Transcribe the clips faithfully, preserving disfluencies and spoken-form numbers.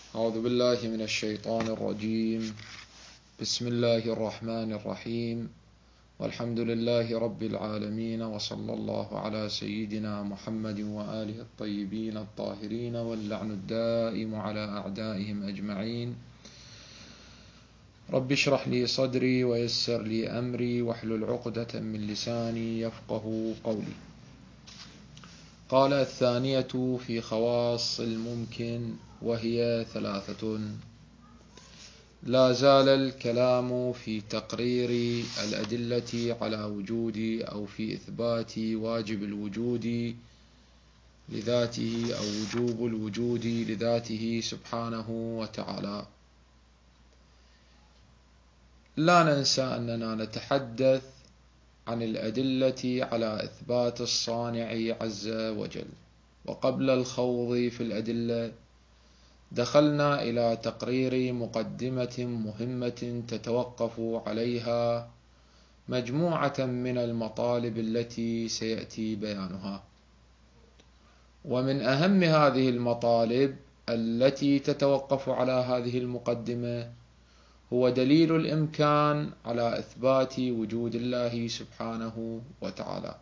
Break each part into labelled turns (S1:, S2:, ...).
S1: أعوذ بالله من الشيطان الرجيم. بسم الله الرحمن الرحيم، والحمد لله رب العالمين، وصلى الله على سيدنا محمد وآله الطيبين الطاهرين، واللعن الدائم على أعدائهم أجمعين. رب اشرح لي صدري ويسر لي أمري واحلل عقدة من لساني يفقه قولي. قال: الثانية في خواص الممكن، وهي ثلاثة. لا زال الكلام في تقرير الأدلة على وجود أو في إثبات واجب الوجود لذاته أو وجوب الوجود لذاته سبحانه وتعالى. لا ننسى أننا نتحدث عن الأدلة على إثبات الصانع عز وجل، وقبل الخوض في الأدلة دخلنا إلى تقرير مقدمة مهمة تتوقف عليها مجموعة من المطالب التي سيأتي بيانها. ومن أهم هذه المطالب التي تتوقف على هذه المقدمة هو دليل الإمكان على إثبات وجود الله سبحانه وتعالى.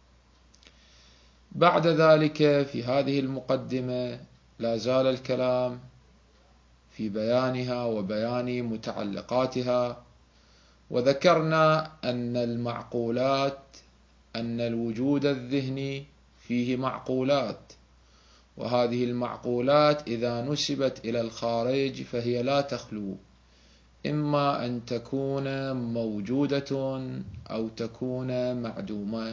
S1: بعد ذلك في هذه المقدمة لا زال الكلام في بيانها وبيان متعلقاتها، وذكرنا أن المعقولات أن الوجود الذهني فيه معقولات، وهذه المعقولات إذا نسبت إلى الخارج فهي لا تخلو، إما أن تكون موجودة أو تكون معدومة.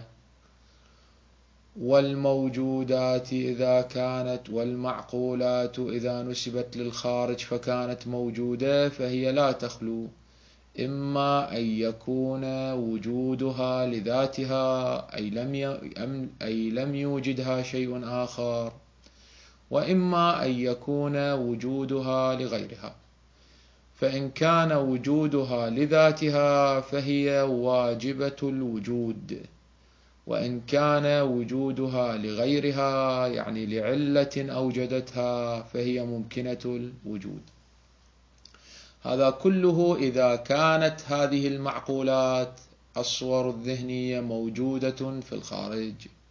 S1: والموجودات إذا كانت والمعقولات إذا نسبت للخارج فكانت موجودة فهي لا تخلو، إما أن يكون وجودها لذاتها أي لم أي لم يوجدها شيء آخر، وإما أن يكون وجودها لغيرها. فإن كان وجودها لذاتها فهي واجبة الوجود، وإن كان وجودها لغيرها يعني لعلة أوجدتها فهي ممكنة الوجود. هذا كله إذا كانت هذه المعقولات الصور الذهنية موجودة في الخارج.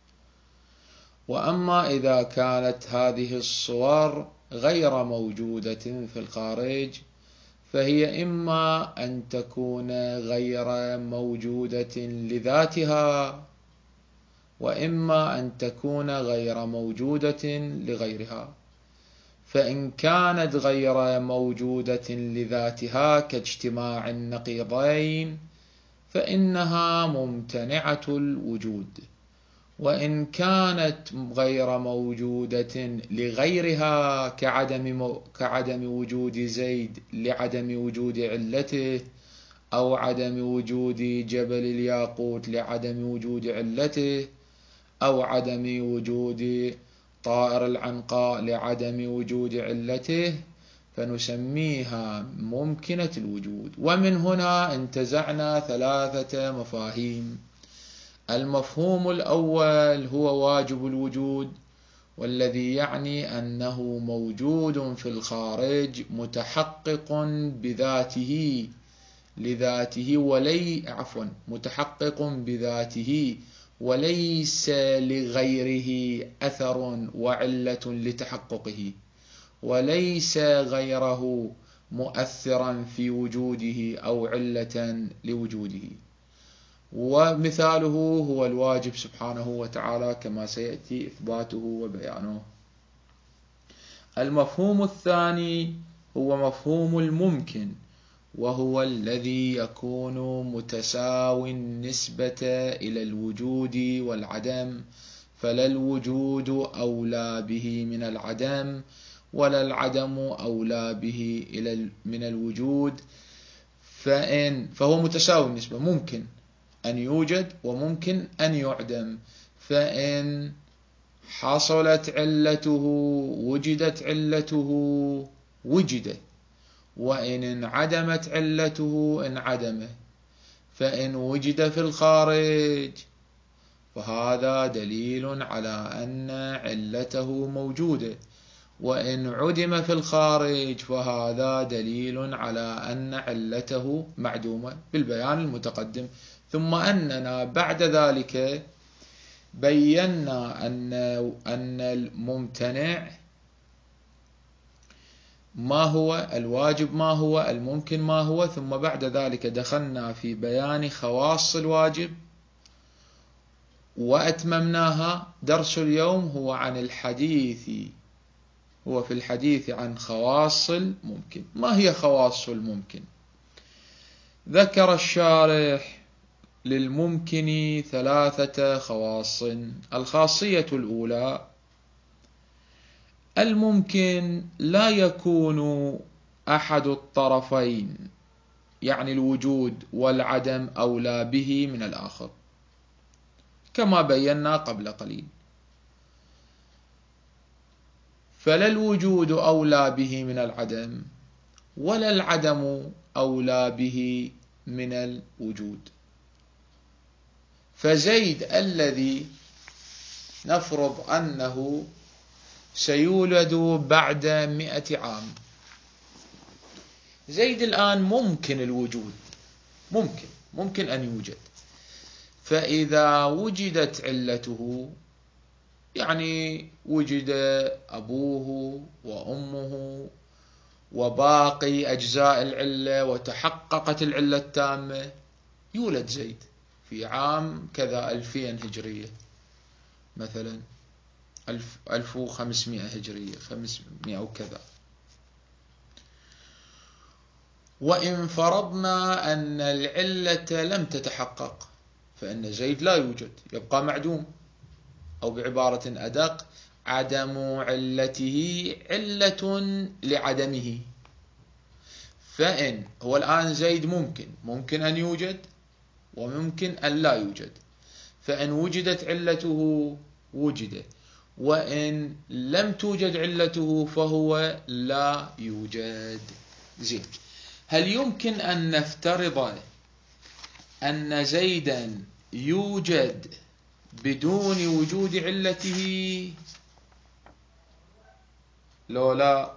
S1: وأما إذا كانت هذه الصور غير موجودة في الخارج فهي إما أن تكون غير موجودة لذاتها، وإما أن تكون غير موجودة لغيرها. فإن كانت غير موجودة لذاتها كاجتماع النقيضين فإنها ممتنعة الوجود، وإن كانت غير موجودة لغيرها كعدم, كعدم وجود زيد لعدم وجود علته، أو عدم وجود جبل الياقوت لعدم وجود علته، أو عدم وجود طائر العنقاء لعدم وجود علته، فنسميها ممكنة الوجود. ومن هنا انتزعنا ثلاثة مفاهيم. المفهوم الأول هو واجب الوجود، والذي يعني أنه موجود في الخارج متحقق بذاته لذاته ولي عفوا متحقق بذاته وليس لغيره أثر وعلة لتحققه، وليس غيره مؤثرا في وجوده أو علة لوجوده. ومثاله هو الواجب سبحانه وتعالى كما سيأتي إثباته وبيانه. المفهوم الثاني هو مفهوم الممكن، وهو الذي يكون متساوي النسبة إلى الوجود والعدم، فلا الوجود أولى به من العدم، ولا العدم أولى به من الوجود. فإن فهو متساوي النسبة، ممكن أن يوجد وممكن أن يعدم. فإن حصلت علته وجدت علته وجدت، وإن انعدمت علته انعدمت. فإن وجد في الخارج فهذا دليل على أن علته موجودة، وإن عدم في الخارج فهذا دليل على أن علته معدومة بالبيان المتقدم. ثم أننا بعد ذلك بينا أن أن الممتنع ما هو، الواجب ما هو، الممكن ما هو، ثم بعد ذلك دخلنا في بيان خواص الواجب وأتممناها. درس اليوم هو عن الحديث هو في الحديث عن خواص الممكن. ما هي خواص الممكن؟ ذكر الشارح للممكن ثلاثة خواص. الخاصية الأولى: الممكن لا يكون أحد الطرفين، يعني الوجود والعدم، أولى به من الآخر، كما بينا قبل قليل. فلا الوجود أولى به من العدم، ولا العدم أولى به من الوجود. فزيد الذي نفرض أنه سيولد بعد مئة عام، زيد الآن ممكن الوجود، ممكن ممكن أن يوجد. فإذا وجدت علته، يعني وجد أبوه وأمه وباقي أجزاء العلة وتحققت العلة التامة، يولد زيد في عام كذا ألفين هجرية مثلا، ألف ألف وخمسمائة هجرية، خمسمائة وكذا. وإن فرضنا أن العلة لم تتحقق فإن زيد لا يوجد، يبقى معدوم، أو بعبارة أدق: عدم علته علة لعدمه. فإن هو الآن زيد ممكن ممكن أن يوجد وممكن أن لا يوجد. فإن وجدت علته وجد، وإن لم توجد علته فهو لا يوجد. زين، هل يمكن أن نفترض أن زيدا يوجد بدون وجود علته؟ لو لا،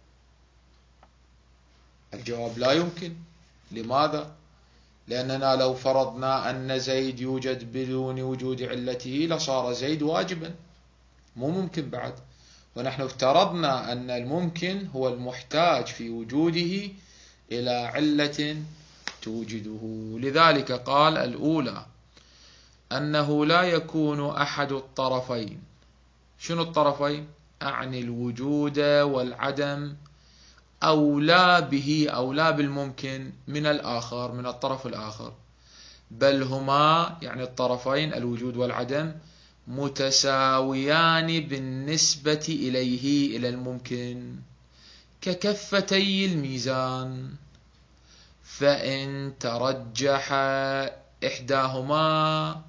S1: الجواب لا يمكن. لماذا؟ لأننا لو فرضنا أن زيد يوجد بدون وجود علته لصار زيد واجبا، مو ممكن بعد. ونحن افترضنا أن الممكن هو المحتاج في وجوده إلى علة توجده. لذلك قال: الأولى أنه لا يكون أحد الطرفين. شنو الطرفين؟ أعني الوجود والعدم أولى به، أولى بالممكن من الآخر، من الطرف الآخر، بل هما يعني الطرفين الوجود والعدم متساويان بالنسبة إليه، إلى الممكن، ككفتي الميزان. فإن ترجح إحداهما،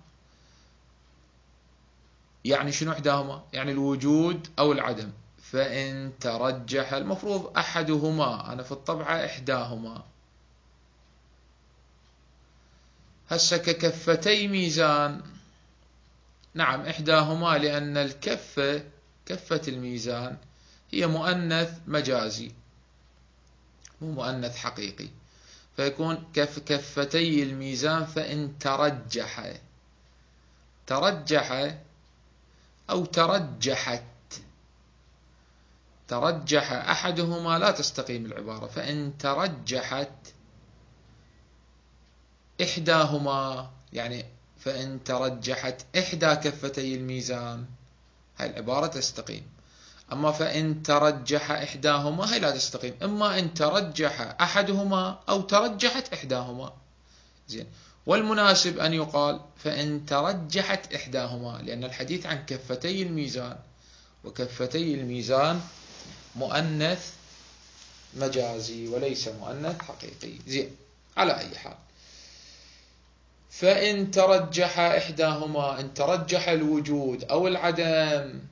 S1: يعني شنو إحداهما؟ يعني الوجود أو العدم. فإن ترجح، المفروض أحدهما، أنا في الطبعة إحداهما. هسه ككفتي ميزان، نعم إحداهما، لأن الكفة، كفة الميزان، هي مؤنث مجازي مو مؤنث حقيقي، فيكون كف كفتي الميزان. فإن ترجح، ترجح أو ترجحت، ترجح أحدهما لا تستقيم العبارة. فإن ترجحت إحداهما، يعني فإن ترجحت إحدى كفتي الميزان، هاي العبارة تستقيم. أما فإن ترجح إحداهما، هاي لا تستقيم. إما إن ترجح أحدهما أو ترجحت إحداهما. زين، والمناسب أن يقال فإن ترجحت إحداهما، لأن الحديث عن كفتي الميزان، وكفتي الميزان مؤنث مجازي وليس مؤنث حقيقي. زين، على أي حال، فإن ترجح إحداهما، إن ترجح الوجود أو العدم،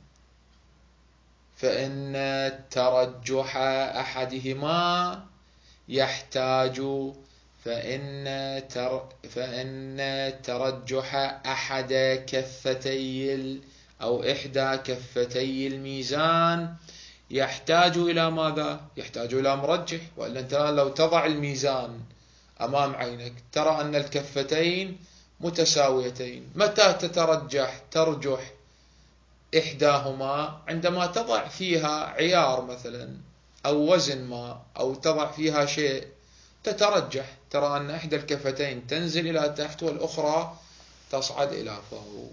S1: فإن ترجح أحدهما يحتاج، فإن تر فإن ترجح أحد كفتي أو إحدى كفتي الميزان يحتاج إلى ماذا؟ يحتاج إلى مرجح. وإلا أنت لو تضع الميزان أمام عينك ترى أن الكفتين متساويتين. متى تترجح ترجح إحداهما؟ عندما تضع فيها عيار مثلا أو وزن ما، أو تضع فيها شيء تترجح، ترى أن إحدى الكفتين تنزل إلى تحت والأخرى تصعد إلى فوق.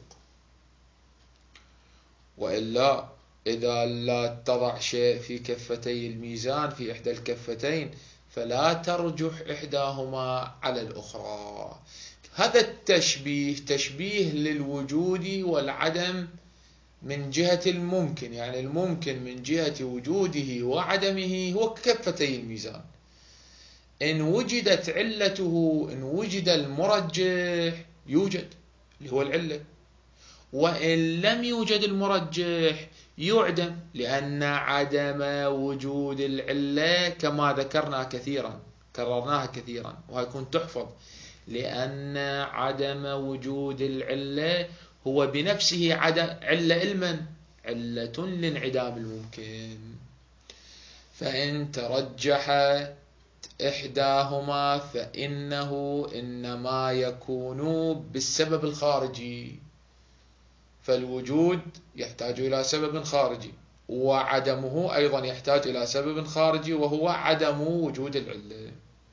S1: وإلا إذا لا تضع شيء في كفتي الميزان في إحدى الكفتين فلا ترجح إحداهما على الأخرى. هذا التشبيه تشبيه للوجود والعدم من جهة الممكن، يعني الممكن من جهة وجوده وعدمه هو كفتي الميزان. إن وجدت علته، إن وجد المرجح يوجد اللي هو العلة، وإن لم يوجد المرجح يعدم، لأن عدم وجود العلة كما ذكرنا كثيرا كررناها كثيرا وهيكون تحفظ، لأن عدم وجود العلة هو بنفسه علة علما علة لانعدام الممكن. فإن ترجحت إحداهما فإنه إنما يكون بالسبب الخارجي، فالوجود يحتاج إلى سبب خارجي، وعدمه أيضا يحتاج إلى سبب خارجي وهو عدم وجود العلة.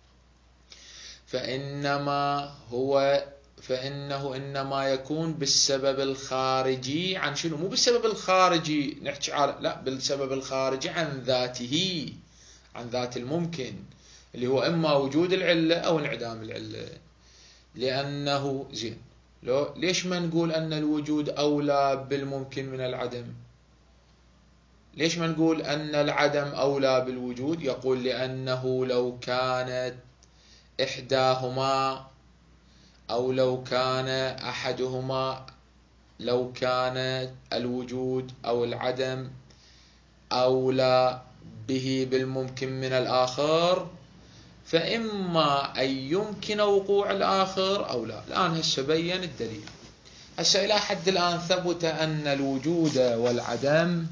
S1: فإنما هو فإنه إنما يكون بالسبب الخارجي عن شنو؟ مو بالسبب الخارجي نحكي على، لا، بالسبب الخارجي عن ذاته، عن ذات الممكن اللي هو إما وجود العلة أو انعدام العلة. لأنه زين لو ليش ما نقول أن الوجود أولى بالممكن من العدم؟ ليش ما نقول أن العدم أولى بالوجود؟ يقول لأنه لو كانت إحداهما أو لو كان أحدهما، لو كان الوجود أو العدم أولى به بالممكن من الآخر فإما أن يمكن وقوع الآخر أو لا. الآن هسه بين الدليل. هسه إلى حد الآن ثبت أن الوجود والعدم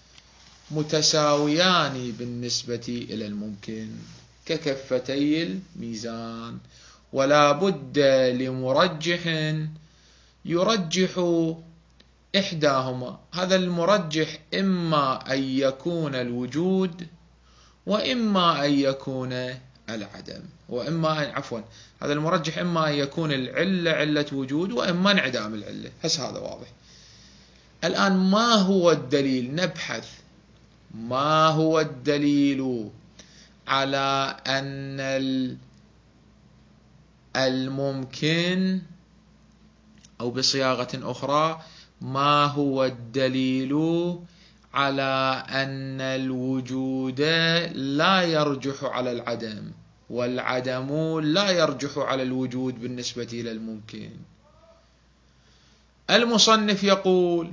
S1: متساويان بالنسبة إلى الممكن ككفتي الميزان، ولا بد لمرجح يرجح إحداهما. هذا المرجح إما أن يكون الوجود وإما أن يكون العدم، وإما أن عفوا هذا المرجح إما أن يكون العلة علة وجود وإما انعدام العلة. هس هذا واضح. الآن ما هو الدليل؟ نبحث ما هو الدليل على أن الممكن، أو بصياغة أخرى ما هو الدليل على أن الوجود لا يرجح على العدم والعدم لا يرجح على الوجود بالنسبة إلى الممكن؟ المصنف يقول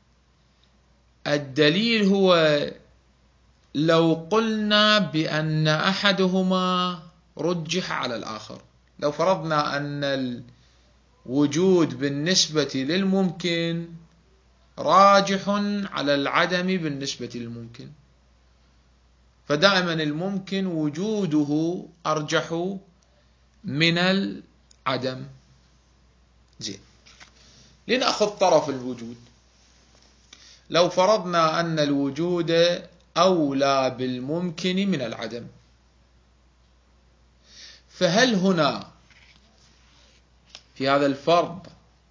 S1: الدليل هو لو قلنا بأن أحدهما رجح على الآخر. لو فرضنا أن الوجود بالنسبة للممكن راجح على العدم بالنسبة للممكن، فدائما الممكن وجوده أرجح من العدم. زين، لنأخذ طرف الوجود. لو فرضنا أن الوجود أولى بالممكن من العدم، فهل هنا في هذا الفرض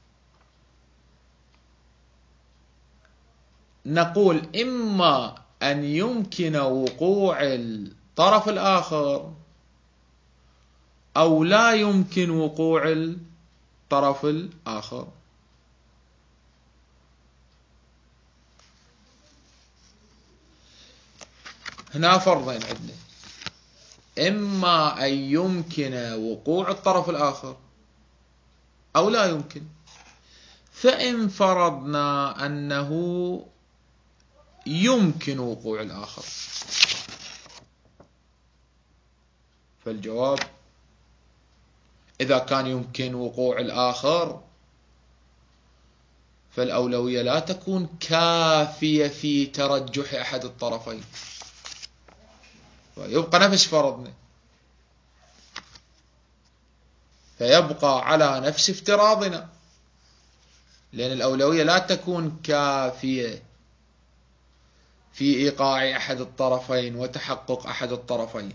S1: نقول إما أن يمكن وقوع الطرف الآخر أو لا يمكن وقوع الطرف الآخر؟ هنا فرضين عندنا، إما أن يمكن وقوع الطرف الآخر أو لا يمكن. فإن فرضنا أنه يمكن وقوع الآخر فالجواب إذا كان يمكن وقوع الآخر فالأولوية لا تكون كافية في ترجح أحد الطرفين، ويبقى نفس فرضنا، فيبقى على نفس افتراضنا، لأن الأولوية لا تكون كافية في إيقاع أحد الطرفين وتحقق أحد الطرفين.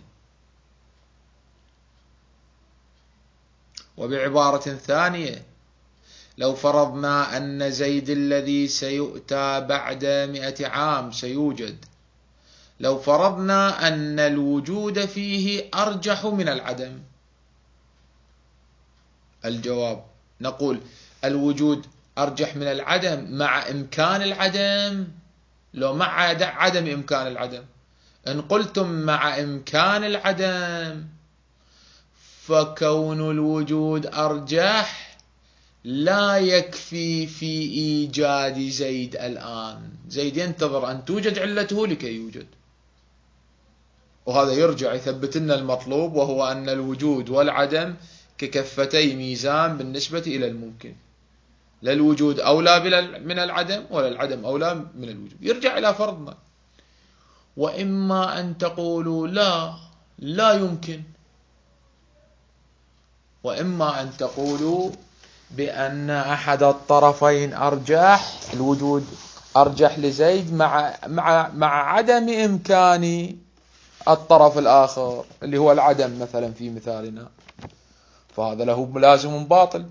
S1: وبعبارة ثانية، لو فرضنا أن زيد الذي سيؤتى بعد مئة عام سيوجد، لو فرضنا أن الوجود فيه أرجح من العدم، الجواب نقول الوجود أرجح من العدم مع إمكان العدم، لو مع عدم إمكان العدم. إن قلتم مع إمكان العدم فكون الوجود أرجح لا يكفي في إيجاد زيد الآن. زيد ينتظر أن توجد علته لكي يوجد، وهذا يرجع يثبت لنا المطلوب، وهو أن الوجود والعدم ككفتي ميزان بالنسبة إلى الممكن، لا الوجود أولى من العدم ولا العدم أولى من الوجود. يرجع إلى فرضنا. وإما أن تقولوا لا لا يمكن، وإما أن تقولوا بأن أحد الطرفين أرجح، الوجود أرجح لزيد مع مع مع عدم إمكان الطرف الآخر اللي هو العدم مثلا في مثالنا، فهذا له ملازم باطل.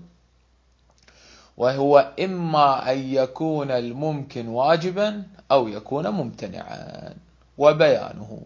S1: وهو إما أن يكون الممكن واجبا أو يكون ممتنعا. وبيانه،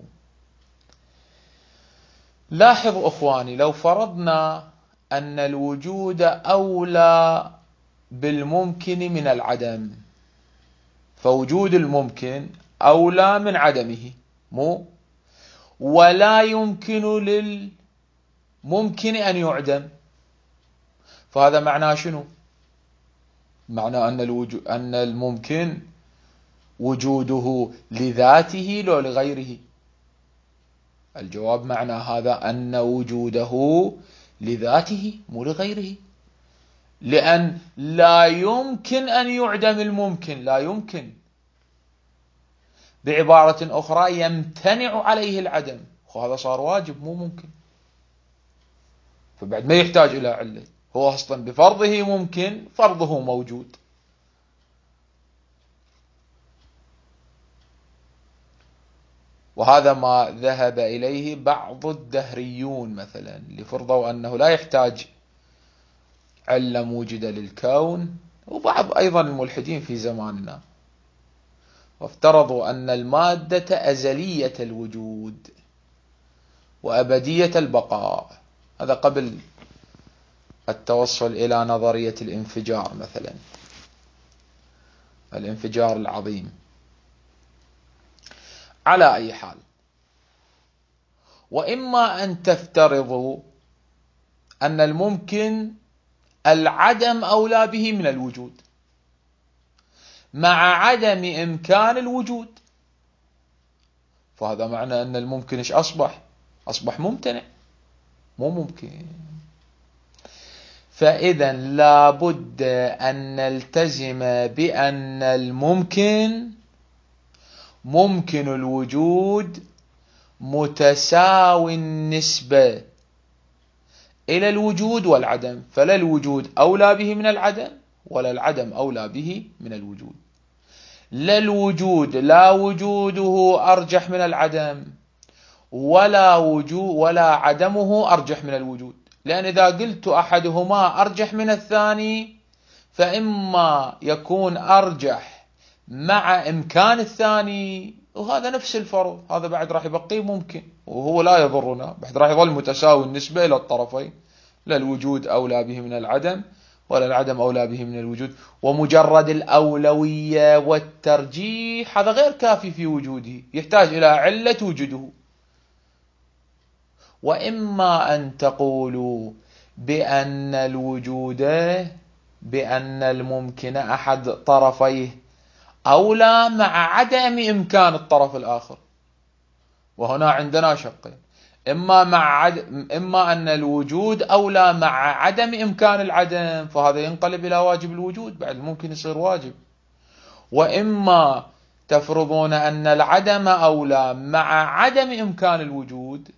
S1: لاحظوا أخواني، لو فرضنا أن الوجود أولى بالممكن من العدم، فوجود الممكن أولى من عدمه، مو ولا يمكن للممكن أن يعدم، فهذا معناه شنو؟ معناه أن الوجود أن الممكن وجوده لذاته لا لغيره. الجواب معنى هذا أن وجوده لذاته مو لغيره، لأن لا يمكن أن يعدم الممكن، لا يمكن. بعبارة أخرى يمتنع عليه العدم، وهذا صار واجب مو ممكن، فبعد ما يحتاج إلى علة، هو أصلا بفرضه ممكن، فرضه موجود. وهذا ما ذهب إليه بعض الدهريون مثلا، اللي فرضوا أنه لا يحتاج علة موجدة للكون، وبعض أيضا الملحدين في زماننا، وافترضوا أن المادة أزلية الوجود وأبدية البقاء. هذا قبل التوصل إلى نظرية الانفجار مثلا، الانفجار العظيم. على أي حال، وإما أن تفترضوا أن الممكن العدم أولى به من الوجود مع عدم إمكان الوجود، فهذا معنى أن الممكن إيش أصبح؟ أصبح ممتنع مو ممكن. فإذا لا بد أن نلتزم بأن الممكن ممكن الوجود متساوي النسبة إلى الوجود والعدم، فلا الوجود أولى به من العدم ولا العدم أولى به من الوجود. لا الوجود لا وجوده أرجح من العدم ولا وجود ولا عدمه أرجح من الوجود، لأن إذا قلت أحدهما أرجح من الثاني فإما يكون أرجح مع إمكان الثاني، وهذا نفس الفرض، هذا بعد راح يبقيه ممكن وهو لا يضرنا، بعد راح يظل متساوي النسبة إلى الطرفين، لا الوجود أولى به من العدم ولا العدم أولى به من الوجود. ومجرد الأولوية والترجيح هذا غير كافي في وجوده، يحتاج إلى علة توجده. وإما أن تقولوا بأن الوجود بأن الممكن أحد طرفيه أولى مع عدم إمكان الطرف الآخر، وهنا عندنا شقين، إما مع عدم إما أن الوجود أولى مع عدم إمكان العدم، فهذا ينقلب إلى واجب الوجود، بعد ممكن يصير واجب. وإما تفرضون أن العدم أولى مع عدم إمكان الوجود،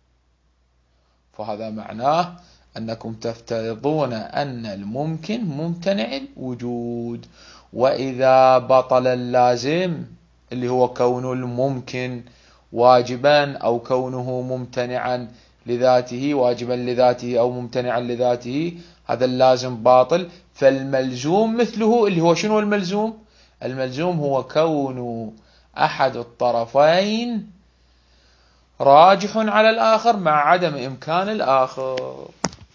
S1: فهذا معناه أنكم تفترضون أن الممكن ممتنع الوجود. وإذا بطل اللازم اللي هو كون الممكن واجبا أو كونه ممتنعا لذاته، واجبا لذاته أو ممتنعا لذاته، هذا اللازم باطل. فالملزوم مثله، اللي هو شنو الملزوم؟ الملزوم هو كون أحد الطرفين راجح على الآخر مع عدم إمكان الآخر.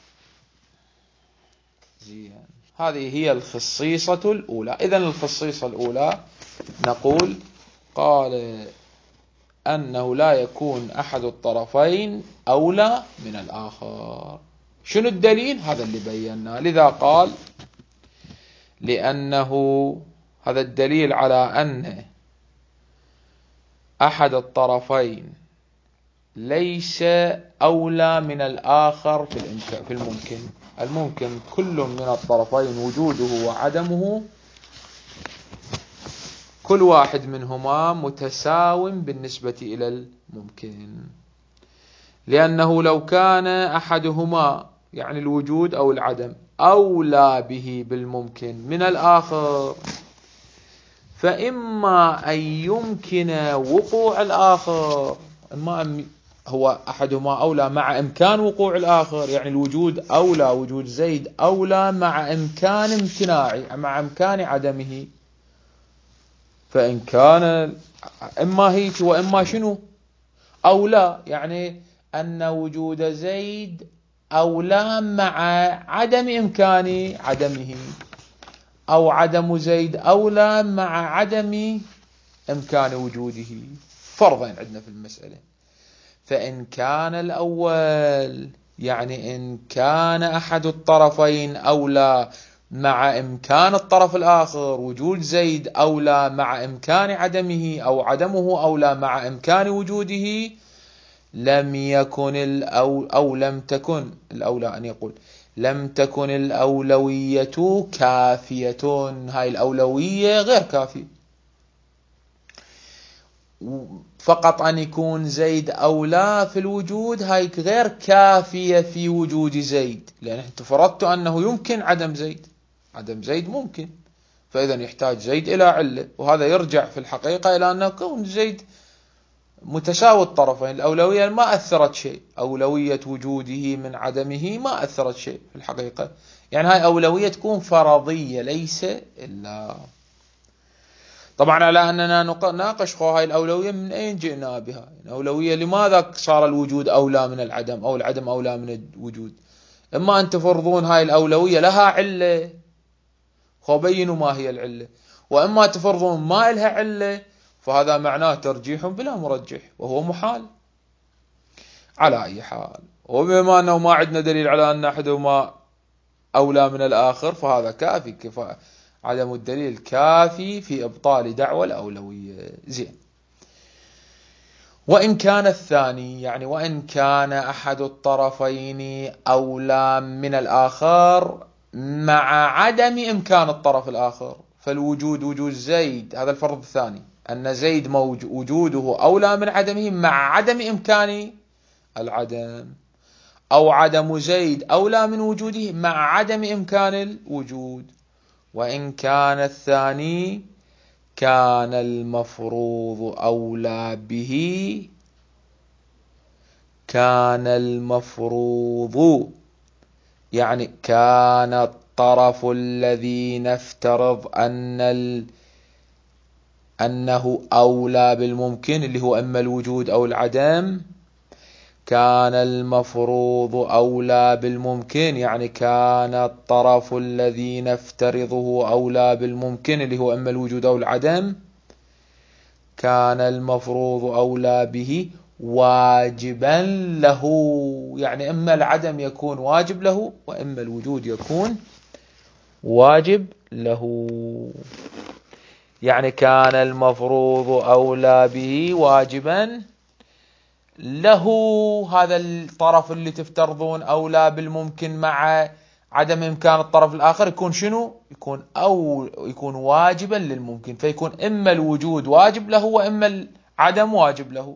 S1: زين، هذه هي الخصيصة الأولى. إذن الخصيصة الأولى نقول قال أنه لا يكون أحد الطرفين أولى من الآخر. شنو الدليل؟ هذا اللي بيناه. لذا قال لأنه هذا الدليل على أن أحد الطرفين ليس أولى من الآخر في الممكن. الممكن كل من الطرفين وجوده وعدمه، كل واحد منهما متساو بالنسبة إلى الممكن. لأنه لو كان أحدهما يعني الوجود أو العدم أولى به بالممكن من الآخر، فإما أن يمكن وقوع الآخر، إما هو أحدهما أولى مع إمكان وقوع الآخر، يعني الوجود أولى، وجود زيد أولى مع إمكان امتناعه، مع إمكان عدمه. فإن كان إما هيك وإما شنو أولى، يعني أن وجود زيد أولى مع عدم إمكان عدمه، أو عدم زيد أولى مع عدم إمكان وجوده. فرضين عندنا في المسألة. فإن كان الأول يعني إن كان أحد الطرفين أولى مع إمكان الطرف الآخر، وجود زيد أولى مع إمكان عدمه، أو عدمه أولى مع إمكان وجوده، لم يكن الأو أو لم تكن الأولى أن يقول لم تكن الأولوية كافية. هاي الأولوية غير كافية. فقط أن يكون زيد أولى في الوجود هاي غير كافية في وجود زيد، لأن أنت فرضت أنه يمكن عدم زيد. عدم زيد ممكن، فإذا يحتاج زيد إلى علة، وهذا يرجع في الحقيقة إلى أنه كون زيد متساوي الطرفين، الأولوية ما أثرت شيء، أولوية وجوده من عدمه ما أثرت شيء في الحقيقة. يعني هاي أولوية تكون فرضية ليس إلا. طبعا على أننا نناقش خو هاي الأولوية من أين جئنا بها، الأولوية لماذا صار الوجود أولى من العدم أو العدم أولى من الوجود؟ إما أن تفرضون هاي الأولوية لها علة، خو بينوا ما هي العلة، وإما تفرضون ما لها علة، فهذا معناه ترجيح بلا مرجح، وهو محال. على أي حال، وبما أنه ما عندنا دليل على أن أحدهما أولى من الآخر، فهذا كافي. كفاية عدم الدليل كافي في إبطال دعوى الأولوية. زين. وإن كان الثاني يعني وإن كان أحد الطرفين أولى من الآخر مع عدم إمكان الطرف الآخر، فالوجود وجود زيد، هذا الفرض الثاني، أن زيد وجوده أولى من عدمه مع عدم إمكان العدم، أو عدم زيد أولى من وجوده مع عدم إمكان الوجود. وإن كان الثاني كان المفروض أولى به، كان المفروض يعني كان الطرف الذي نفترض أن ال... أنه أولى بالممكن اللي هو إما الوجود أو العدم، كان المفروض أولى بالممكن، يعني كان الطرف الذي نفترضه أولى بالممكن اللي هو إما الوجود أو العدم، كان المفروض أولى به واجبا له، يعني إما العدم يكون واجب له وإما الوجود يكون واجب له. يعني كان المفروض أولى به واجبا له هذا الطرف اللي تفترضون أولى بالممكن مع عدم إمكان الطرف الآخر، يكون شنو؟ يكون أو يكون واجبا للممكن، فيكون إما الوجود واجب له وإما العدم واجب له،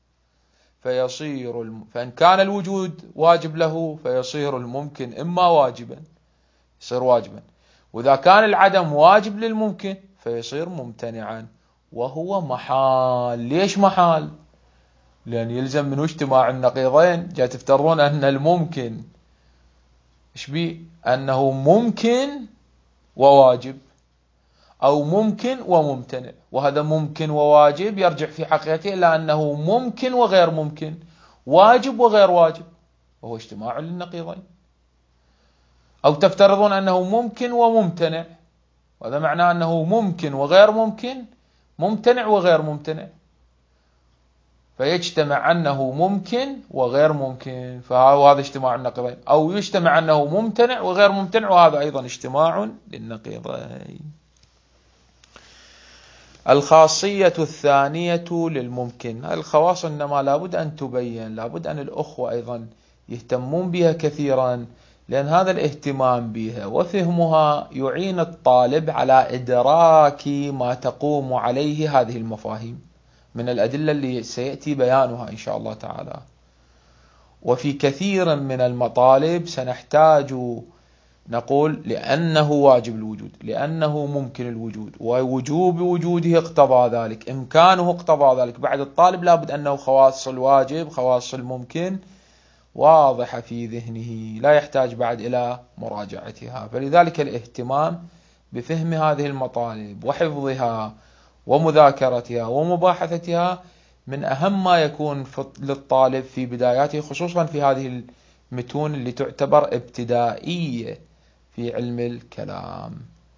S1: فيصير الم... فإن كان الوجود واجب له فيصير الممكن إما واجبا، يصير واجبا، وإذا كان العدم واجب للممكن فيصير ممتنعا وهو محال. ليش محال؟ لأن يلزم منه اجتماع النقيضين. جاء تفترضون أن الممكن إيش بيه؟ أنه ممكن وواجب، أو ممكن وممتنع، وهذا ممكن وواجب يرجع في حقيقته إلى أنه ممكن وغير ممكن، واجب وغير واجب، وهو اجتماع للنقيضين. أو تفترضون أنه ممكن وممتنع، وهذا معناه أنه ممكن وغير ممكن، ممتنع وغير ممتنع، فيجتمع أنه ممكن وغير ممكن، فهذا اجتماع النقيضين. أو يجتمع أنه ممتنع وغير ممتنع، وهذا أيضا اجتماع للنقيضين. الخاصية الثانية للممكن. الخواص إنما لابد أن تبين، لابد أن الأخوة أيضا يهتمون بها كثيرا، لأن هذا الاهتمام بها وفهمها يعين الطالب على إدراك ما تقوم عليه هذه المفاهيم من الأدلة اللي سيأتي بيانها إن شاء الله تعالى. وفي كثير من المطالب سنحتاج نقول لأنه واجب الوجود، لأنه ممكن الوجود، ووجوب وجوده اقتضى ذلك، إمكانه اقتضى ذلك. بعد الطالب لابد أنه خواص الواجب خواص الممكن واضحة في ذهنه، لا يحتاج بعد إلى مراجعتها. فلذلك الاهتمام بفهم هذه المطالب وحفظها ومذاكرتها ومباحثتها من أهم ما يكون للطالب في بداياته، خصوصا في هذه المتون اللي تعتبر ابتدائية في علم الكلام.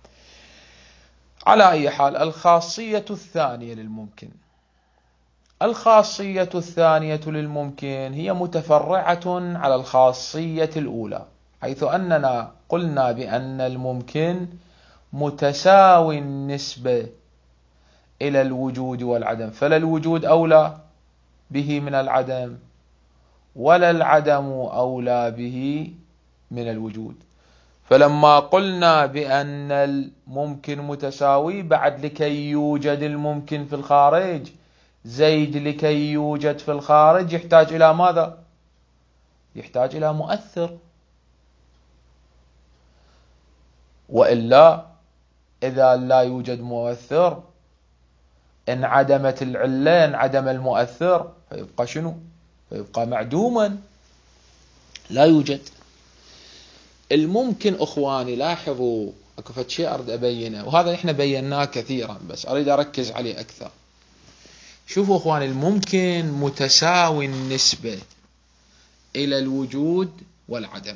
S1: على أي حال، الخاصية الثانية للممكن. الخاصية الثانية للممكن هي متفرعة على الخاصية الأولى، حيث أننا قلنا بأن الممكن متساوي النسبة إلى الوجود والعدم، فلا الوجود أولى به من العدم ولا العدم أولى به من الوجود. فلما قلنا بأن الممكن متساوي، بعد لكي يوجد الممكن في الخارج، زيد لكي يوجد في الخارج يحتاج إلى ماذا؟ يحتاج إلى مؤثر، وإلا إذا لا يوجد مؤثر انعدمت العلة، انعدم المؤثر، فيبقى شنو؟ فيبقى معدوما، لا يوجد. الممكن أخواني لاحظوا أكو فد شيء أريد أبينه، وهذا إحنا بيناه كثيرا بس أريد أركز عليه أكثر. شوفوا أخواني، الممكن متساوي النسبة إلى الوجود والعدم،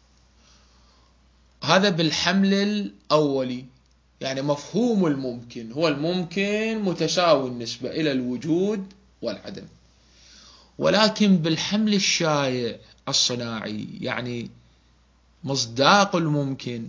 S1: هذا بالحمل الأولي، يعني مفهوم الممكن هو الممكن متساوي النسبة إلى الوجود والعدم. ولكن بالحمل الشائع الصناعي، يعني مصداق الممكن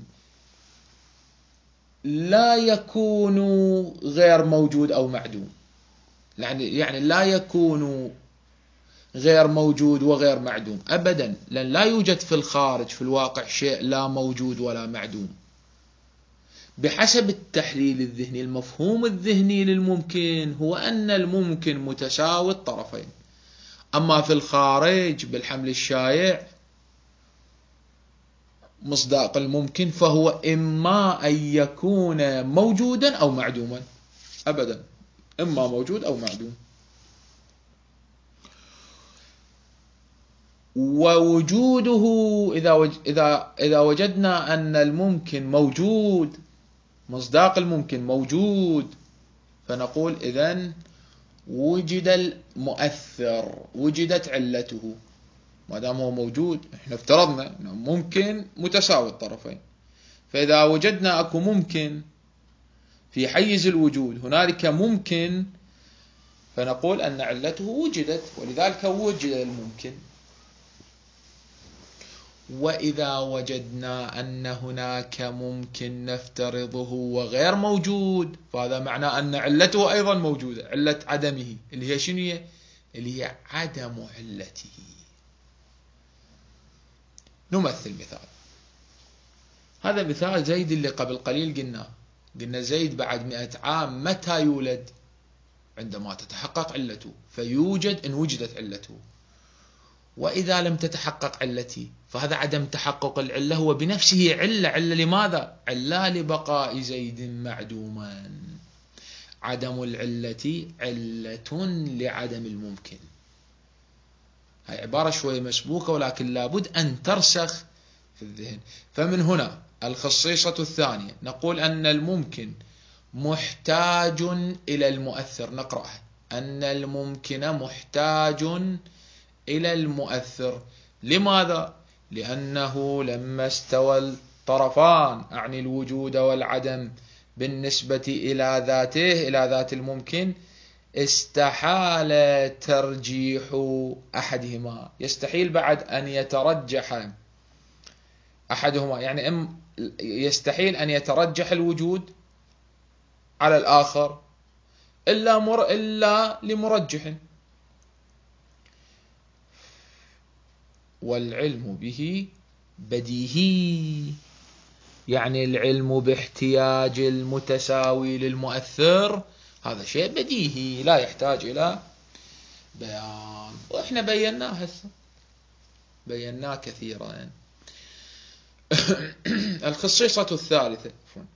S1: لا يكون غير موجود أو معدوم، يعني يعني لا يكون غير موجود وغير معدوم أبدا، لأن لا يوجد في الخارج في الواقع شيء لا موجود ولا معدوم. بحسب التحليل الذهني، المفهوم الذهني للممكن هو أن الممكن متساوي الطرفين. أما في الخارج بالحمل الشائع مصداق الممكن فهو إما أن يكون موجودا أو معدوما، أبدا إما موجود أو معدوم. ووجوده إذا إذا إذا وجدنا أن الممكن موجود، مصداق الممكن موجود، فنقول إذن وجد المؤثر، وجدت علته. ما دام هو موجود، احنا افترضنا انه ممكن متساوي الطرفين، فإذا وجدنا اكو ممكن في حيز الوجود، هنالك ممكن، فنقول أن علته وجدت، ولذلك وجد الممكن. وإذا وجدنا أن هناك ممكن نفترضه وغير موجود، فهذا معناه أن علته أيضا موجودة، علة عدمه اللي هي شنو هي؟ اللي هي عدم علته. نمثل مثال. هذا مثال زيد اللي قبل قليل قلنا قلنا زيد بعد مئة عام متى يولد؟ عندما تتحقق علته، فيوجد إن وجدت علته. وإذا لم تتحقق علتي فهذا عدم تحقق العلة هو بنفسه علة. علة لماذا؟ علة لبقاء زيد معدوما. عدم العلة علة لعدم الممكن. هاي عبارة شوي مسبوكة ولكن لابد أن ترسخ في الذهن. فمن هنا الخصيصة الثانية نقول أن الممكن محتاج إلى المؤثر. نقرأها: أن الممكن محتاج إلى المؤثر. لماذا؟ لأنه لما استوى الطرفان أعني الوجود والعدم بالنسبة إلى ذاته إلى ذات الممكن استحال ترجيح أحدهما. يستحيل بعد أن يترجح أحدهما، يعني يستحيل أن يترجح الوجود على الآخر إلا مر إلا لمرجح. والعلم به بديهي، يعني العلم باحتياج المتساوي للمؤثر هذا شيء بديهي لا يحتاج إلى بيان، وإحنا بيناه هسه بيناه كثيرا. الخصيصة الثالثة.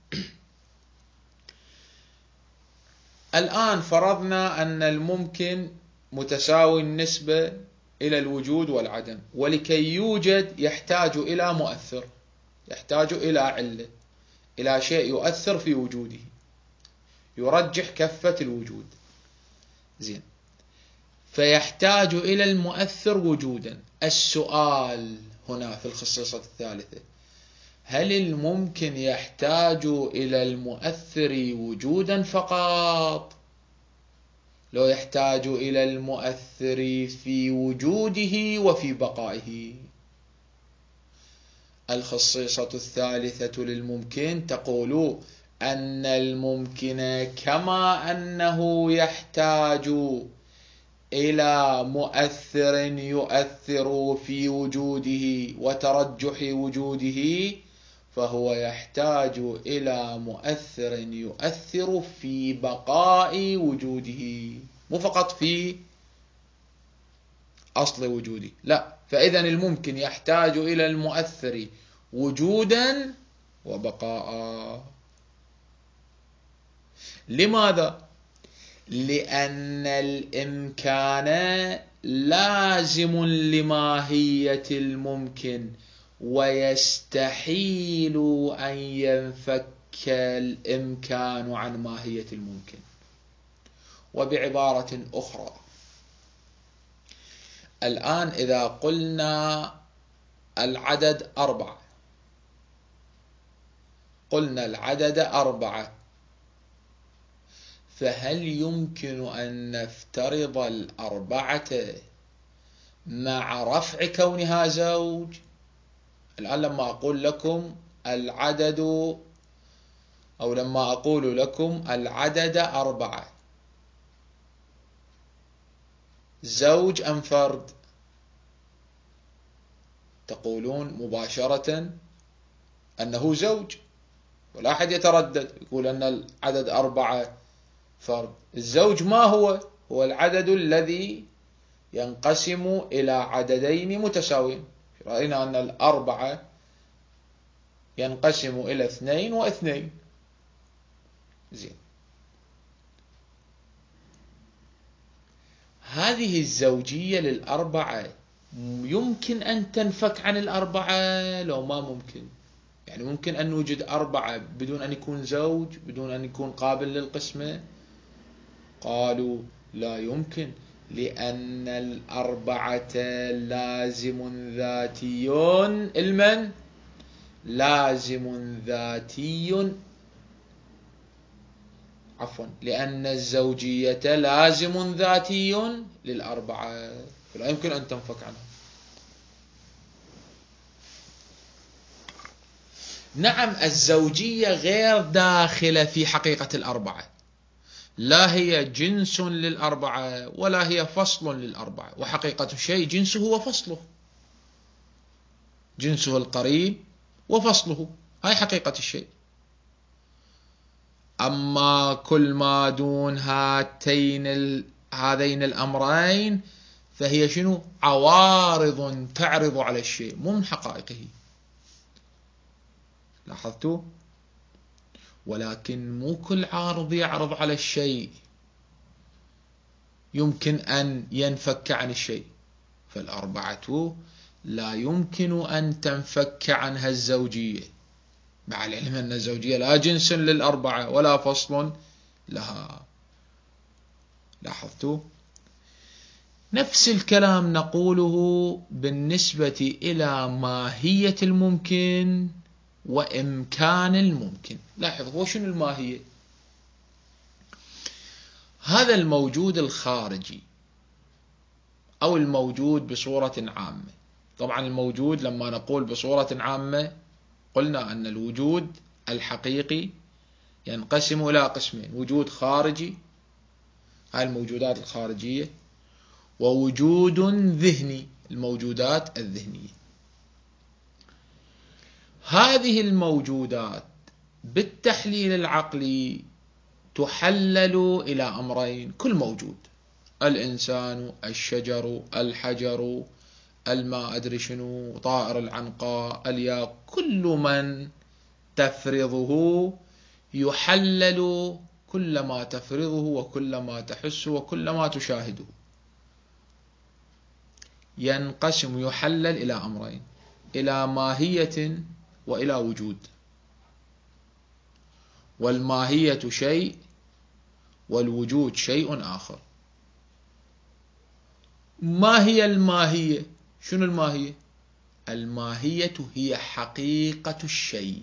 S1: الآن فرضنا أن الممكن متساوي النسبة إلى الوجود والعدم، ولكي يوجد يحتاج إلى مؤثر، يحتاج إلى علة، إلى شيء يؤثر في وجوده يرجح كفة الوجود. زين، فيحتاج إلى المؤثر وجودا. السؤال هنا في الخصيصة الثالثة: هل الممكن يحتاج إلى المؤثر وجودا فقط؟ لو يحتاج إلى المؤثر في وجوده وفي بقائه. الخصيصة الثالثة للممكن تقول أن الممكن كما أنه يحتاج إلى مؤثر يؤثر في وجوده وترجح وجوده، فهو يحتاج إلى مؤثر يؤثر في بقاء وجوده، مو فقط في أصل وجوده، لا. فإذا الممكن يحتاج إلى المؤثر وجودا وبقاء. لماذا؟ لأن الإمكان لازم لماهية الممكن، ويستحيل أن ينفك الإمكان عن ماهية الممكن. وبعبارة أخرى، الآن إذا قلنا العدد أربعة، قلنا العدد أربعة، فهل يمكن أن نفترض الأربعة مع رفع كونها زوج؟ الآن لما أقول لكم العدد، أو لما أقول لكم العدد أربعة، زوج أم فرد؟ تقولون مباشرة أنه زوج، ولا أحد يتردد يقول أن العدد أربعة فرد. الزوج ما هو؟ هو العدد الذي ينقسم إلى عددين متساويين. رأينا أن الأربعة ينقسم إلى اثنين واثنين. زين، هذه الزوجية للأربعة يمكن أن تنفك عن الأربعة لو ما ممكن؟ يعني ممكن أن نوجد أربعة بدون أن يكون زوج، بدون أن يكون قابل للقسمة؟ قالوا لا يمكن، لأن الأربعة لازم ذاتي. المن لازم ذاتي، عفوا، لأن الزوجية لازم ذاتي للأربعة، فلا يمكن أن تنفك عنها. نعم، الزوجية غير داخلة في حقيقة الأربعة، لا هي جنس للأربعة ولا هي فصل للأربعة، وحقيقة الشيء جنسه وفصله، جنسه القريب وفصله، هاي حقيقة الشيء. أما كل ما دون هاتين ال... هذين الأمرين فهي شنو؟ عوارض تعرض على الشيء، مو من حقائقه. لاحظتوا؟ ولكن مو كل عارض يعرض على الشيء يمكن أن ينفك عن الشيء. فالأربعة لا يمكن أن تنفك عنها الزوجية، مع العلم أن الزوجية لا جنس للأربعة ولا فصل لها. لاحظتوا؟ نفس الكلام نقوله بالنسبة إلى ماهية الممكن وإمكان الممكن. لاحظ، هو شنو الماهية؟ هذا الموجود الخارجي أو الموجود بصورة عامة. طبعا الموجود لما نقول بصورة عامة قلنا أن الوجود الحقيقي ينقسم إلى قسمين: وجود خارجي، هاي الموجودات الخارجية، ووجود ذهني، الموجودات الذهنية. هذه الموجودات بالتحليل العقلي تحلل إلى أمرين: كل موجود، الإنسان، الشجر، الحجر، الماء، أدري شنو، طائر العنقاء، الياق، كل من تفرضه يحلل، كل ما تفرضه وكل ما تحسه وكل ما تشاهده ينقسم، يحلل إلى أمرين: إلى ماهية وإلى وجود. والماهية شيء والوجود شيء آخر. ما هي الماهية؟ شنو الماهية؟ الماهية هي حقيقة الشيء.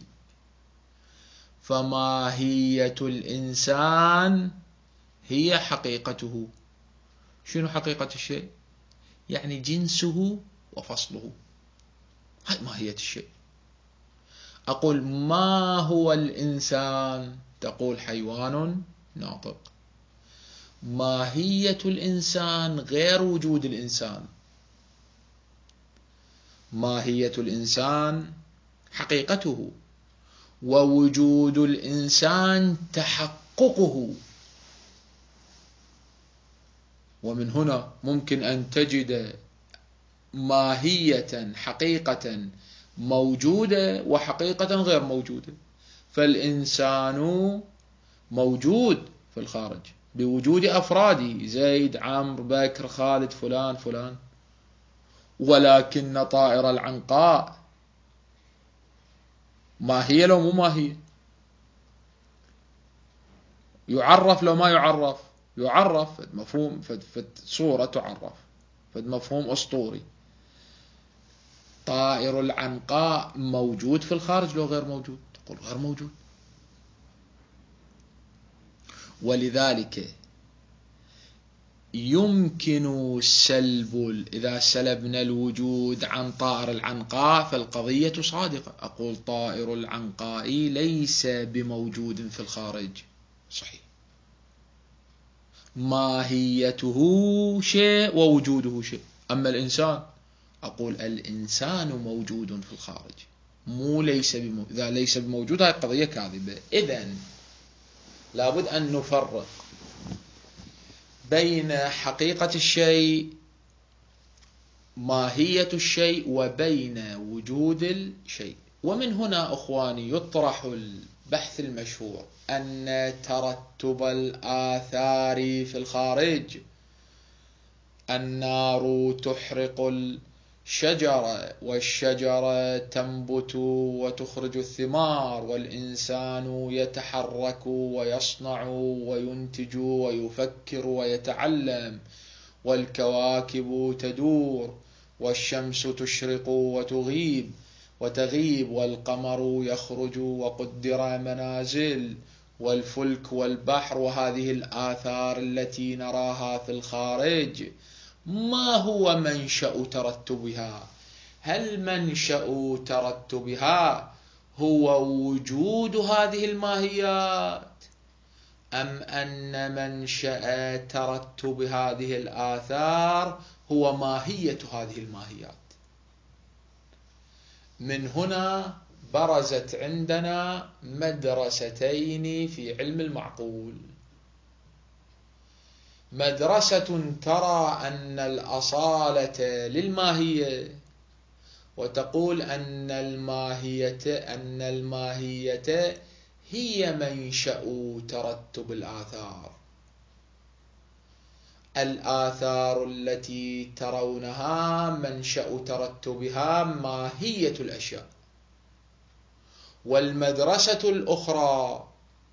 S1: فماهية الإنسان هي حقيقته. شنو حقيقة الشيء؟ يعني جنسه وفصله، هاي ماهية الشيء. أقول ما هو الإنسان؟ تقول حيوان ناطق. ماهية الإنسان غير وجود الإنسان. ماهية الإنسان حقيقته، ووجود الإنسان تحققه. ومن هنا ممكن أن تجد ماهية حقيقة موجودة وحقيقة غير موجودة. فالإنسان موجود في الخارج بوجود أفراده: زيد، عمرو، بكر، خالد، فلان فلان. ولكن طائر العنقاء ماهية لو مو ماهية؟ يعرف لو ما يعرف؟ يعرف، فد مفهوم، فد, فد صورة تعرف، فد مفهوم أسطوري. طائر العنقاء موجود في الخارج لو غير موجود؟ تقول غير موجود. ولذلك يمكن سلب، إذا سلبنا الوجود عن طائر العنقاء فالقضية صادقة. أقول طائر العنقاء ليس بموجود في الخارج، صحيح، ماهيته شيء ووجوده شيء. أما الإنسان، أقول الإنسان موجود في الخارج، مو ليس بموجود. إذا ليس بموجود هذه قضية كاذبة. إذن لابد أن نفرق بين حقيقة الشيء، ماهية الشيء، وبين وجود الشيء. ومن هنا أخواني يطرح البحث المشهور أن ترتب الآثار في الخارج: النار تحرق الشجرة، والشجرة تنبت وتخرج الثمار، والإنسان يتحرك ويصنع وينتج ويفكر ويتعلم، والكواكب تدور، والشمس تشرق وتغيب وتغيب، والقمر يخرج وقدر منازل، والفلك والبحر. وهذه الآثار التي نراها في الخارج ما هو منشأ ترتبها؟ هل منشأ ترتبها هو وجود هذه الماهيات، أم أن منشأ ترتب هذه الآثار هو ماهية هذه الماهيات. من هنا برزت عندنا مدرستين في علم المعقول. مدرسة ترى أن الأصالة للماهية، وتقول أن الماهية أن الماهية هي منشأ ترتب الآثار. الآثار التي ترونها منشأ ترتبها ماهية الأشياء. والمدرسة الأخرى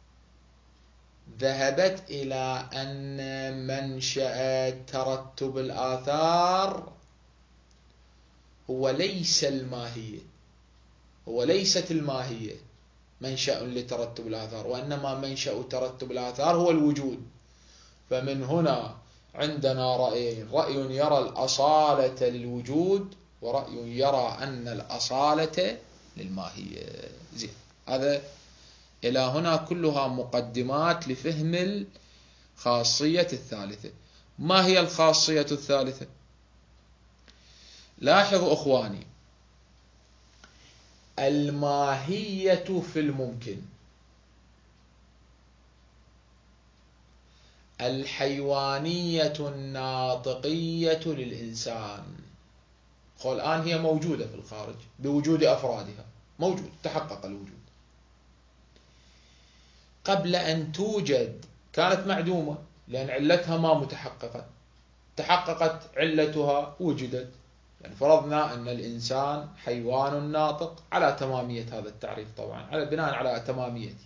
S1: ذهبت إلى أن منشأ ترتب الآثار هو ليس الماهية، هو ليست الماهية منشأ لترتب الآثار، وإنما منشأ ترتب الآثار هو الوجود. فمن هنا عندنا رأيين: رأي يرى الأصالة للوجود، ورأي يرى أن الأصالة للماهية. زين، هذا إلى هنا كلها مقدمات لفهم الخاصية الثالثة. ما هي الخاصية الثالثة؟ لاحظوا أخواني، الماهية في الممكن، الحيوانية الناطقية للإنسان، الآن هي موجودة في الخارج بوجود أفرادها، موجود، تحقق الوجود. قبل أن توجد كانت معدومة لأن علتها ما متحققة، تحققت علتها وجدت. يعني فرضنا أن الإنسان حيوان ناطق على تمامية هذا التعريف، طبعا على بناء على تماميته.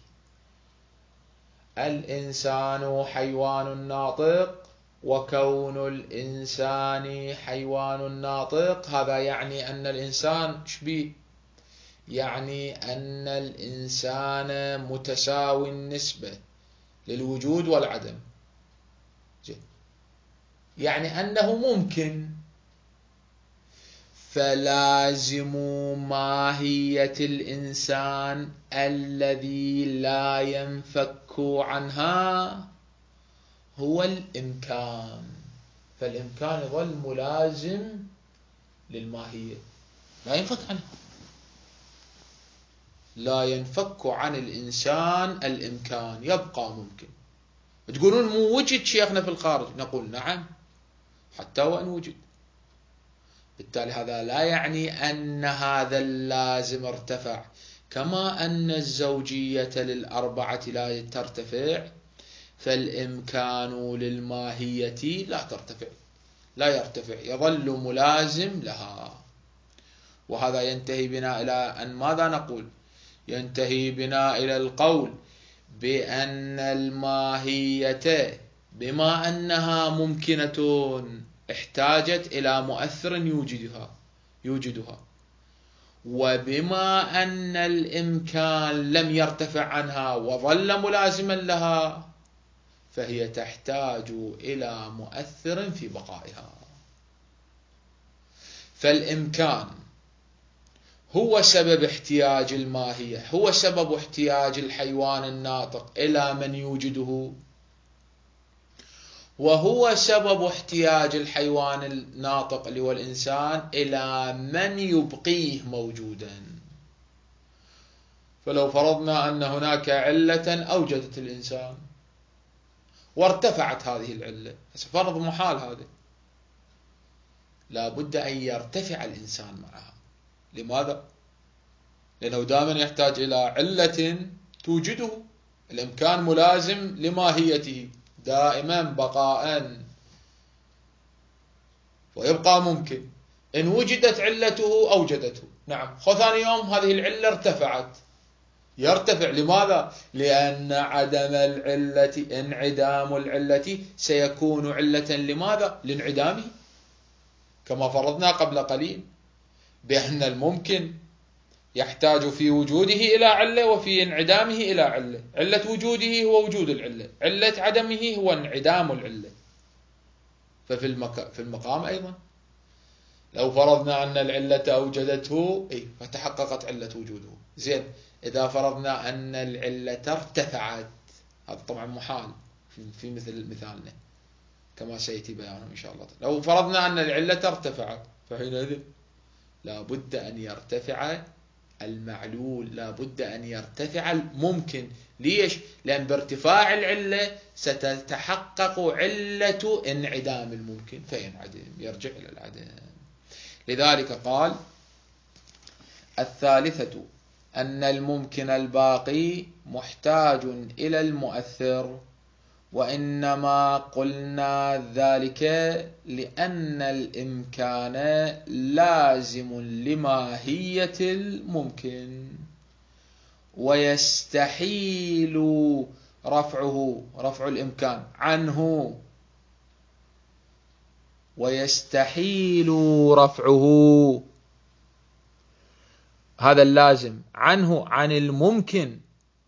S1: الإنسان حيوان ناطق، وكون الإنسان حيوان ناطق هذا يعني أن الإنسان شبيه، يعني أن الإنسان متساوي النسبة للوجود والعدم، يعني أنه ممكن. فلازم ماهية الإنسان الذي لا ينفك عنها هو الإمكان، فالإمكان يظل ملازم للماهية، لا ينفك عنها، لا ينفك عن الإنسان الإمكان، يبقى ممكن. تقولون مو وجد شيخنا في الخارج، نقول نعم حتى وإن وجد. بالتالي هذا لا يعني أن هذا اللازم ارتفع، كما أن الزوجية للأربعة لا ترتفع، فالإمكان للماهية لا ترتفع، لا يرتفع، يظل ملازم لها. وهذا ينتهي بنا إلى أن ماذا نقول؟ ينتهي بنا إلى القول بأن الماهية بما أنها ممكنة احتاجت إلى مؤثر يوجدها يوجدها وبما أن الإمكان لم يرتفع عنها وظل ملازما لها، فهي تحتاج إلى مؤثر في بقائها. فالإمكان هو سبب احتياج الماهية، هو سبب احتياج الحيوان الناطق إلى من يوجده، وهو سبب احتياج الحيوان الناطق اللي هو الإنسان إلى من يبقيه موجودا. فلو فرضنا أن هناك علة أوجدت الإنسان وارتفعت هذه العلة، فرض محال هذا، لا بد أن يرتفع الإنسان معها. لماذا؟ لأنه دائما يحتاج إلى علة توجده، الإمكان ملازم لماهيته دائما بقاء، ويبقى ممكن. إن وجدت علته أوجدته، نعم، ثاني يوم هذه العلة ارتفعت، يرتفع. لماذا؟ لأن عدم العلة، انعدام العلة سيكون علة لماذا؟ لانعدامه، كما فرضنا قبل قليل بأن الممكن يحتاج في وجوده إلى علة وفي انعدامه إلى علة. علة وجوده هو وجود العلة، علة عدمه هو انعدام العلة. ففي المك... في المقام أيضا لو فرضنا أن العلة أوجدته، إيه، فتحققت علة وجوده. زين، إذا فرضنا أن العلة ارتفعت، هذا طبعا محال في مثل مثالنا كما سيأتي بيانه إن شاء الله. لو فرضنا أن العلة ارتفعت فحينئذ لا بد أن يرتفع المعلول، لا بد أن يرتفع الممكن. ليش؟ لأن بارتفاع العلة ستتحقق علة انعدام الممكن فينعدم، يرجع إلى العدم. لذلك قال: الثالثة أن الممكن الباقي محتاج إلى المؤثر، وإنما قلنا ذلك لأن الإمكان لازم لماهية الممكن، ويستحيل رفعه رفع الإمكان عنه ويستحيل رفعه هذا اللازم عنه عن الممكن.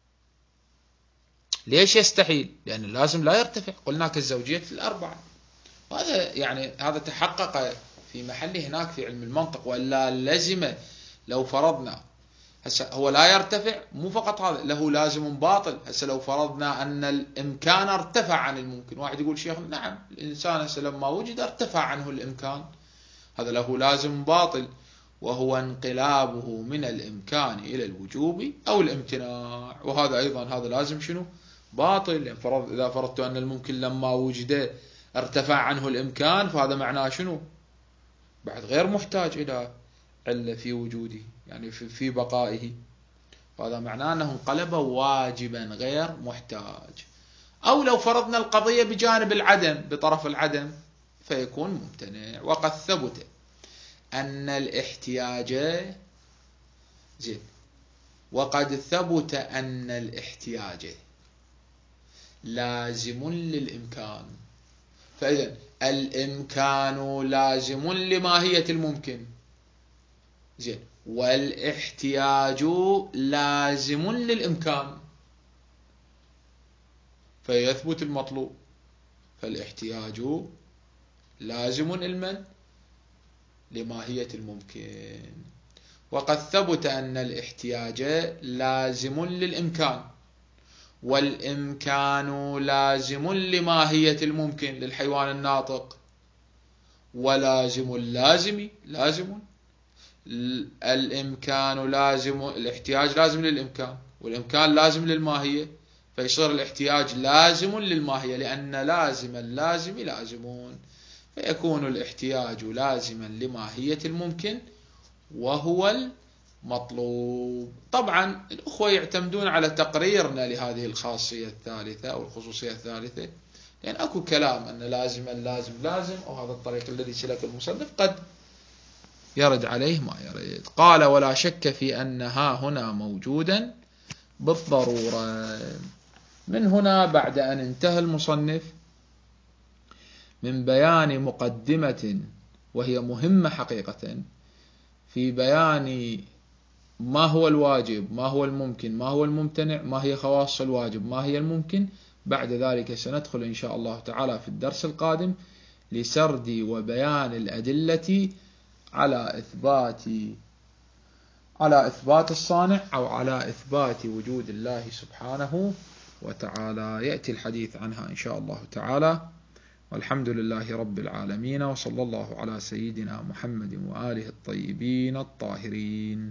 S1: ليش يستحيل؟ لأن اللازم لا يرتفع، قلنا كالزوجية الأربعة. هذا يعني هذا تحقق في محله هناك في علم المنطق، ولا لزم. لو فرضنا هسه هو لا يرتفع، مو فقط هذا، له لازم باطل. هسه لو فرضنا أن الإمكان ارتفع عن الممكن، واحد يقول شيخ نعم الإنسان هسه لما وجد ارتفع عنه الإمكان، هذا له لازم باطل، وهو انقلابه من الإمكان إلى الوجوب أو الامتناع. وهذا أيضا هذا لازم شنو؟ باطل. يعني فرض إذا فرضت أن الممكن لما وجد ارتفع عنه الإمكان، فهذا معناه شنو؟ بعد غير محتاج إلى علة في وجوده، يعني في, في بقائه، وهذا معناه أنه انقلب واجبا غير محتاج. أو لو فرضنا القضية بجانب العدم، بطرف العدم، فيكون ممتنع. وقد ثبت أن الاحتياج زين وقد ثبت أن الاحتياج لازم للإمكان. فإذا الإمكان لازم لماهية الممكن، زين، والاحتياج لازم للإمكان، فيثبت المطلوب. فالاحتياج لازم لمن؟ لماهية الممكن. وقد ثبت أن الاحتياج لازم للإمكان، والإمكان لازم لماهية الممكن للحيوان الناطق، ولازم اللازم لازم. الإمكان لازم، الاحتياج لازم للإمكان، والإمكان لازم للماهية، فيصير الاحتياج لازم للماهية، لأن لازم اللازم لازمون، فيكون الاحتياج لازما لماهية الممكن وهو المطلوب. طبعا الأخوة يعتمدون على تقريرنا لهذه الخاصية الثالثة أو الخصوصية الثالثة، لأن يعني أكو كلام أن لازم اللازم لازم، وهذا الطريق الذي سلك المصنف قد يرد عليه ما يرد. قال: ولا شك في أن ها هنا موجودا بالضرورة. من هنا بعد أن انتهى المصنف من بيان مقدمة وهي مهمة حقيقة في بيان ما هو الواجب، ما هو الممكن، ما هو الممتنع، ما هي خواص الواجب، ما هي الممكن. بعد ذلك سندخل إن شاء الله تعالى في الدرس القادم لسرد وبيان الأدلة على إثبات على إثبات الصانع أو على إثبات وجود الله سبحانه وتعالى. يأتي الحديث عنها إن شاء الله تعالى. والحمد لله رب العالمين، وصلى الله على سيدنا محمد وآله الطيبين الطاهرين.